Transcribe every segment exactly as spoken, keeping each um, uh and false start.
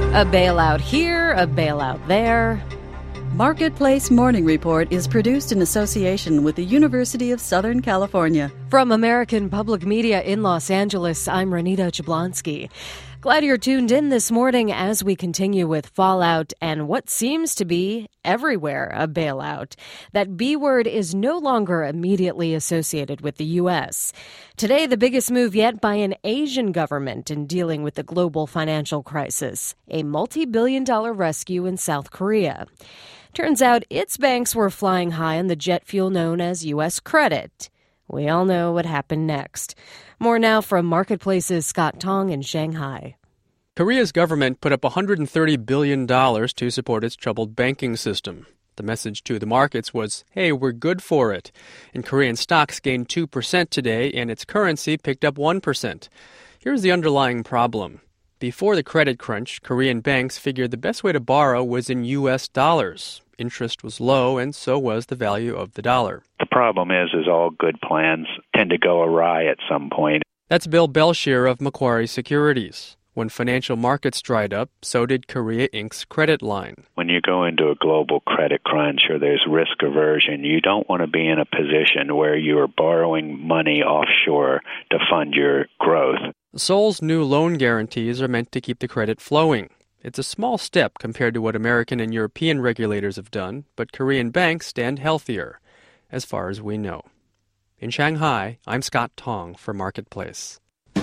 A bailout here, a bailout there. Marketplace Morning Report is produced in association with the University of Southern California. From American Public Media in Los Angeles, I'm Renita Jablonski. Glad you're tuned in this morning as we continue with fallout and what seems to be everywhere a bailout. That B word is no longer immediately associated with the U S. Today, the biggest move yet by an Asian government in dealing with the global financial crisis, a multi-billion dollar rescue in South Korea. Turns out its banks were flying high on the jet fuel known as U S credit. We all know what happened next. More now from Marketplace's Scott Tong in Shanghai. Korea's government put up one hundred thirty billion dollars to support its troubled banking system. The message to the markets was, hey, we're good for it. And Korean stocks gained two percent today, and its currency picked up one percent. Here's the underlying problem. Before the credit crunch, Korean banks figured the best way to borrow was in U S dollars. Interest was low, and so was the value of the dollar. The problem is, is all good plans tend to go awry at some point. That's Bill Belshire of Macquarie Securities. When financial markets dried up, so did Korea Incorporated's credit line. When you go into a global credit crunch or there's risk aversion, you don't want to be in a position where you are borrowing money offshore to fund your growth. Seoul's new loan guarantees are meant to keep the credit flowing. It's a small step compared to what American and European regulators have done, but Korean banks stand healthier, as far as we know. In Shanghai, I'm Scott Tong for Marketplace.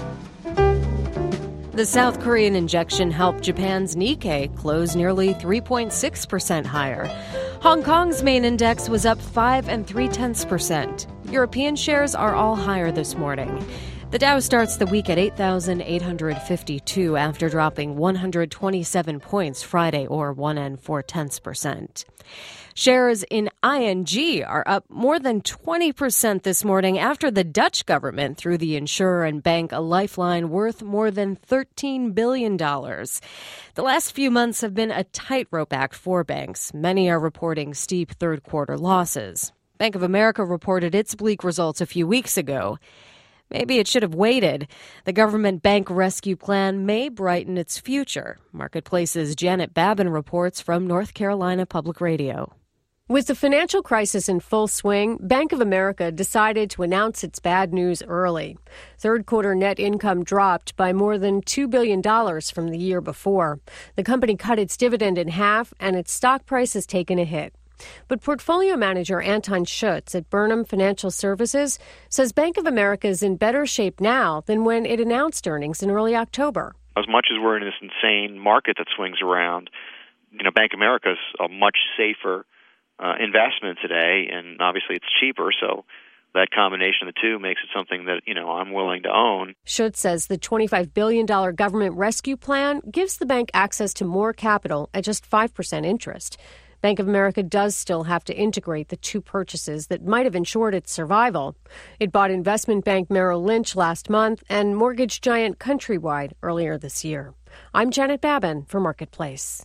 The South Korean injection helped Japan's Nikkei close nearly three point six percent higher. Hong Kong's main index was up five and three tenths percent. European shares are all higher this morning. The Dow starts the week at eight thousand eight hundred fifty-two after dropping one hundred twenty-seven points Friday, or one and four tenths percent. Shares in I N G are up more than twenty percent this morning after the Dutch government threw the insurer and bank a lifeline worth more than thirteen billion dollars. The last few months have been a tightrope act for banks. Many are reporting steep third-quarter losses. Bank of America reported its bleak results a few weeks ago. Maybe it should have waited. The government bank rescue plan may brighten its future. Marketplace's Janet Babin reports from North Carolina Public Radio. With the financial crisis in full swing, Bank of America decided to announce its bad news early. Third-quarter net income dropped by more than two billion dollars from the year before. The company cut its dividend in half, and its stock price has taken a hit. But portfolio manager Anton Schutz at Burnham Financial Services says Bank of America is in better shape now than when it announced earnings in early October. As much as we're in this insane market that swings around, you know, Bank of America is a much safer uh, investment today, and obviously it's cheaper, so that combination of the two makes it something that, you know, I'm willing to own. Schutz says the twenty-five billion dollars government rescue plan gives the bank access to more capital at just five percent interest. Bank of America does still have to integrate the two purchases that might have ensured its survival. It bought investment bank Merrill Lynch last month and mortgage giant Countrywide earlier this year. I'm Janet Babin for Marketplace.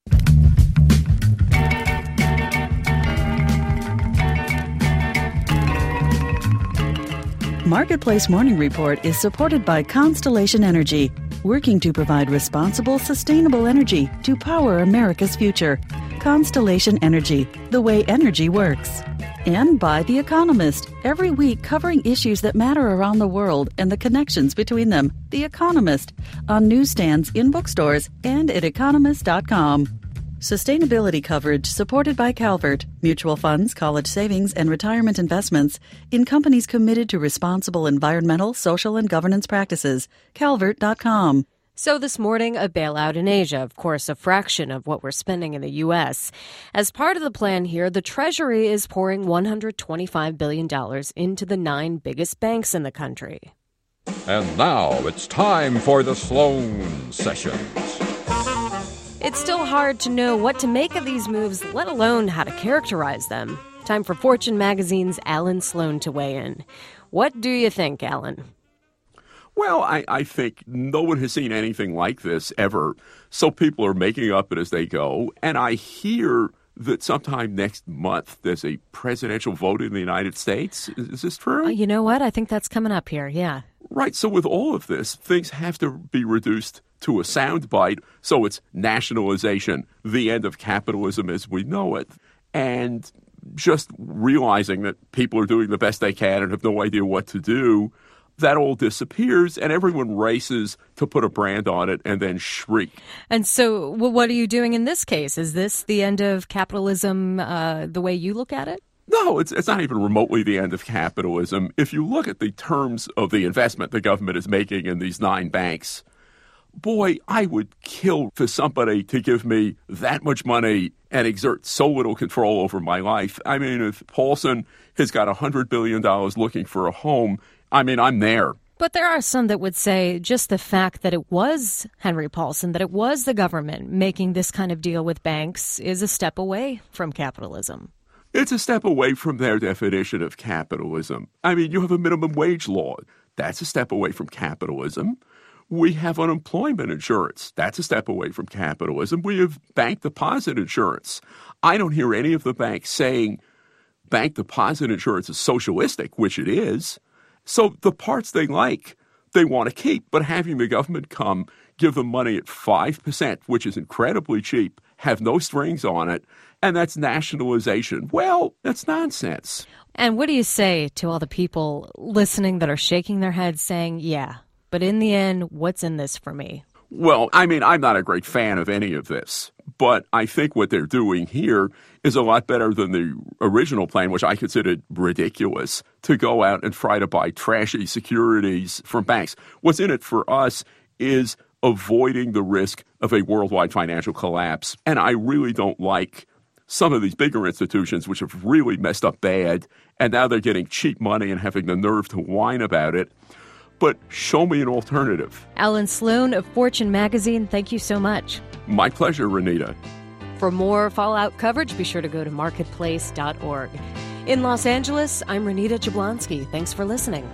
Marketplace Morning Report is supported by Constellation Energy, working to provide responsible, sustainable energy to power America's future. Constellation Energy, the way energy works. And by The Economist, every week covering issues that matter around the world and the connections between them. The Economist, on newsstands, in bookstores, and at economist dot com. Sustainability coverage supported by Calvert, mutual funds, college savings, and retirement investments in companies committed to responsible environmental, social, and governance practices. calvert dot com. So this morning, a bailout in Asia, of course, a fraction of what we're spending in the U S. As part of the plan here, the Treasury is pouring one hundred twenty-five billion dollars into the nine biggest banks in the country. And now it's time for the Sloan Sessions. It's still hard to know what to make of these moves, let alone how to characterize them. Time for Fortune magazine's Alan Sloan to weigh in. What do you think, Alan? Well, I, I think no one has seen anything like this ever, so people are making up it as they go. And I hear that sometime next month there's a presidential vote in the United States. Is, is this true? Uh, you know what? I think that's coming up here, yeah. Right. So with all of this, things have to be reduced to a soundbite. So it's nationalization, the end of capitalism as we know it. And just realizing that people are doing the best they can and have no idea what to do, that all disappears and everyone races to put a brand on it and then shriek. And so well, what are you doing in this case? Is this the end of capitalism uh, the way you look at it? No, it's it's not even remotely the end of capitalism. If you look at the terms of the investment the government is making in these nine banks, boy, I would kill for somebody to give me that much money and exert so little control over my life. I mean, if Paulson has got one hundred billion dollars looking for a home, I mean, I'm there. But there are some that would say just the fact that it was Henry Paulson, that it was the government making this kind of deal with banks is a step away from capitalism. It's a step away from their definition of capitalism. I mean, you have a minimum wage law. That's a step away from capitalism. We have unemployment insurance. That's a step away from capitalism. We have bank deposit insurance. I don't hear any of the banks saying bank deposit insurance is socialistic, which it is. So the parts they like, they want to keep. But having the government come, give them money at five percent, which is incredibly cheap, have no strings on it, and that's nationalization. Well, that's nonsense. And what do you say to all the people listening that are shaking their heads saying, yeah, but in the end, what's in this for me? Well, I mean, I'm not a great fan of any of this, but I think what they're doing here is a lot better than the original plan, which I considered ridiculous, to go out and try to buy trashy securities from banks. What's in it for us is avoiding the risk of a worldwide financial collapse. And I really don't like some of these bigger institutions, which have really messed up bad, and now they're getting cheap money and having the nerve to whine about it. But show me an alternative. Alan Sloan of Fortune Magazine, thank you so much. My pleasure, Renita. For more Fallout coverage, be sure to go to marketplace dot org. In Los Angeles, I'm Renita Jablonski. Thanks for listening.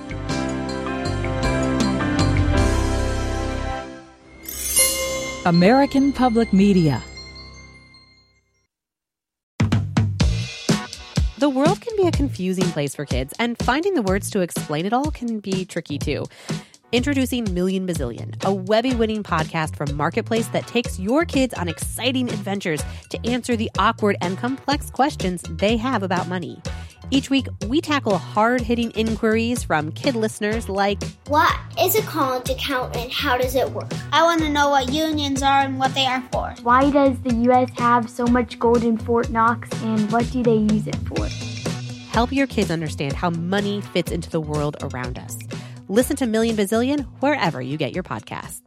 American Public Media. The world can be a confusing place for kids, and finding the words to explain it all can be tricky too. Introducing Million Bazillion, a Webby-winning podcast from Marketplace that takes your kids on exciting adventures to answer the awkward and complex questions they have about money. Each week, we tackle hard-hitting inquiries from kid listeners like, what is a college account and how does it work? I want to know what unions are and what they are for. Why does the U S have so much gold in Fort Knox and what do they use it for? Help your kids understand how money fits into the world around us. Listen to Million Bazillion wherever you get your podcasts.